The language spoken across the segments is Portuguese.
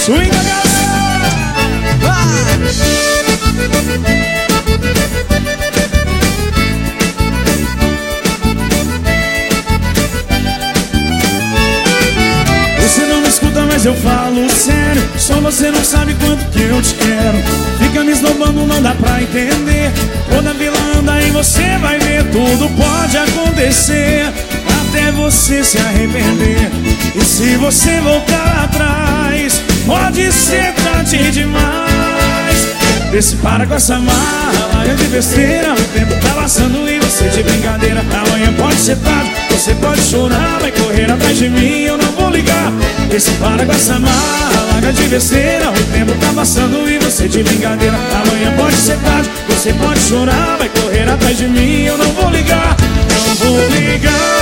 Swinga, galera! Você não me escuta, mas eu falo sério. Só você não sabe quanto que eu te quero. Fica me esnobando, não dá pra entender. Toda vila anda e você vai ver. Tudo pode acontecer, até você se arrepender. E se você voltar atrás, pode ser tarde demais. Desce, para com essa mala, larga de besteira. O tempo tá passando e você de brincadeira. Amanhã pode ser tarde, você pode chorar, vai correr atrás de mim, eu não vou ligar. Desce, para com essa mala, larga de besteira. O tempo tá passando e você de brincadeira. Amanhã pode ser tarde, você pode chorar, vai correr atrás de mim, eu não vou ligar. Não vou ligar.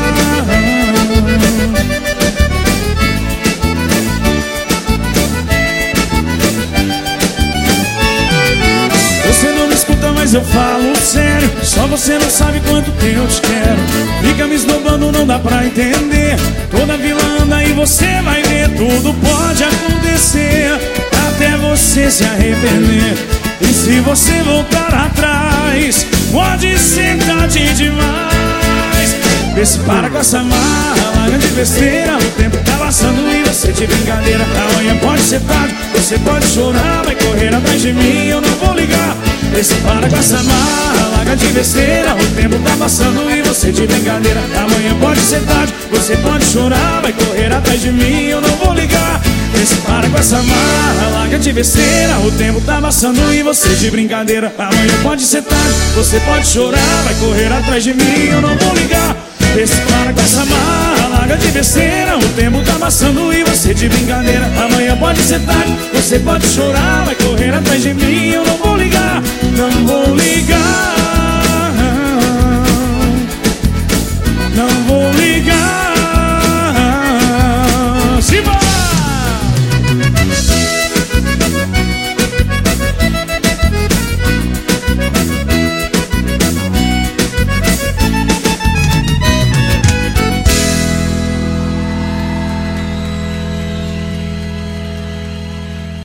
Você não me escuta, mas eu falo sério. Só você não sabe quanto que eu te quero. Fica me esnobando, não dá pra entender. Toda vila anda e você vai ver. Tudo pode acontecer, até você se arrepender. E se você voltar atrás, pode ser tarde demais. Vê se para com essa mala, larga de besteira. O tempo tá passando e você de brincadeira. Amanhã pode ser tarde, você pode chorar, vai correr atrás de mim, eu não vou ligar. Vê se para com essa mala, larga de besteira. O tempo tá passando e você de brincadeira. Amanhã pode ser tarde, você pode chorar, vai correr atrás de mim, eu não vou ligar. Vê se para com essa mala, larga de besteira. O tempo tá passando e você de brincadeira. Amanhã pode ser tarde, você pode chorar, vai correr atrás de mim, eu não vou ligar. Vê se para com essa mala, larga de besteira. O tempo tá passando e você de brincadeira. Amanhã pode ser tarde, você pode chorar, vai correr atrás de mim, eu não vou ligar. Não vou ligar. Não vou ligar.